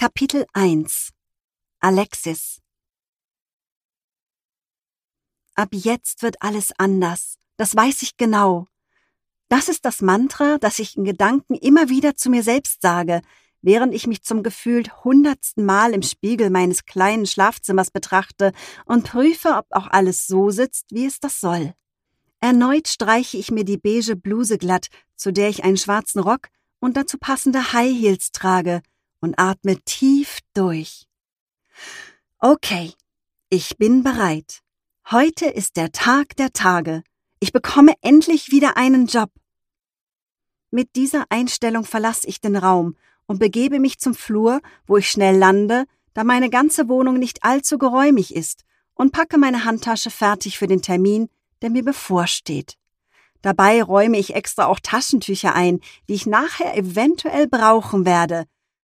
Kapitel 1 Alexis. Ab jetzt wird alles anders, das weiß ich genau. Das ist das Mantra, das ich in Gedanken immer wieder zu mir selbst sage, während ich mich zum gefühlt 100. Mal im Spiegel meines kleinen Schlafzimmers betrachte und prüfe, ob auch alles so sitzt, wie es das soll. Erneut streiche ich mir die beige Bluse glatt, zu der ich einen schwarzen Rock und dazu passende High Heels trage, und atme tief durch. Okay, ich bin bereit. Heute ist der Tag der Tage. Ich bekomme endlich wieder einen Job. Mit dieser Einstellung verlasse ich den Raum und begebe mich zum Flur, wo ich schnell lande, da meine ganze Wohnung nicht allzu geräumig ist, und packe meine Handtasche fertig für den Termin, der mir bevorsteht. Dabei räume ich extra auch Taschentücher ein, die ich nachher eventuell brauchen werde,